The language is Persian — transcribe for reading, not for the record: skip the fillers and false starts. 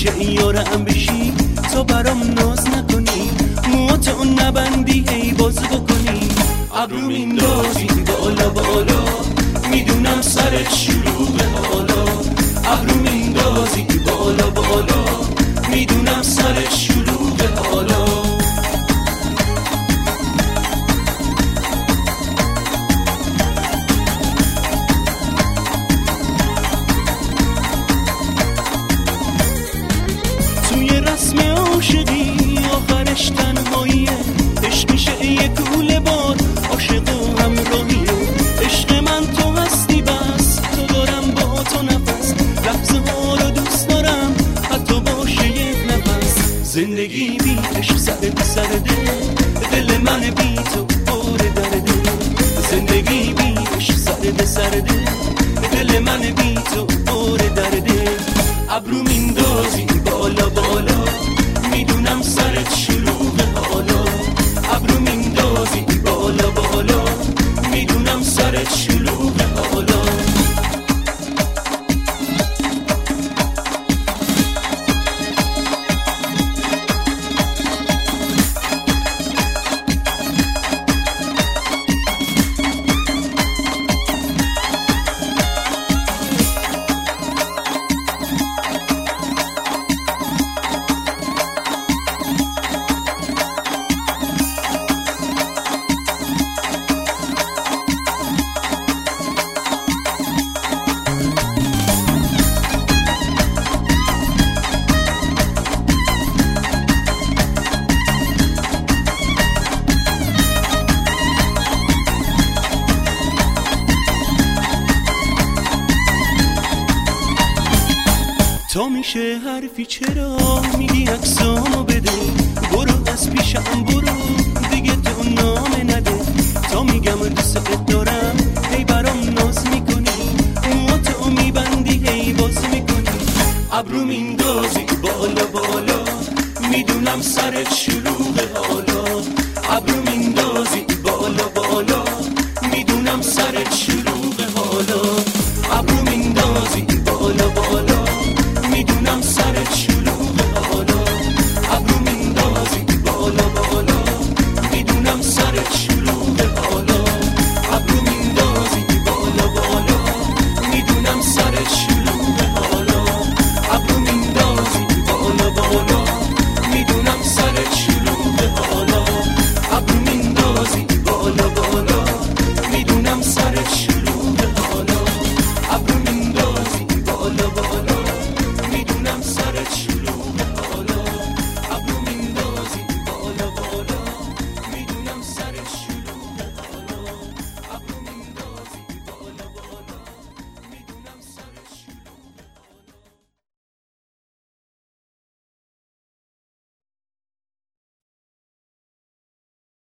همیشه یارم بشی، تا برام ناز نکنی، موات اون نبندی هی باز بکنی. ابرو میندازی بالا بالا، میدونم سرت شلوغه حالا. ابرو میندازی بالا بالا، میدونم سرت شلوغه حالا. توی رسم عاشقی آخرش تنهاییه، عشق میشه یه کوله بار، عاشق و همراهیه. عشق من تو هستی بس، تو دارم با تو نفس، لحظه ها رو دوست دارم حتی باشه یک نفس. زندگی بی عشق سرد سرده، دل من بی تو پر درده. زندگی بی عشق سرد سرده، دل من بی تو پر درده. ابرو میندازی بالا بالا، میدونم سرت شلوغه حالا. ابرو میندازی بالا بالا، میدونم سرت شلوغه حالا. تا میشه حرفی چرا میگی عکسامو بده، برو از پیشم برو دیگه تو نامه نده. تا میگم دوست دارم هی برام ناز میکنی، مواتو میبندی هی باز میکنی. ابرو میندازی بالا بالا، میدونم سرت شلوغه حالا. ابرو میندازی بالا بالا، میدونم سرت شلوغه.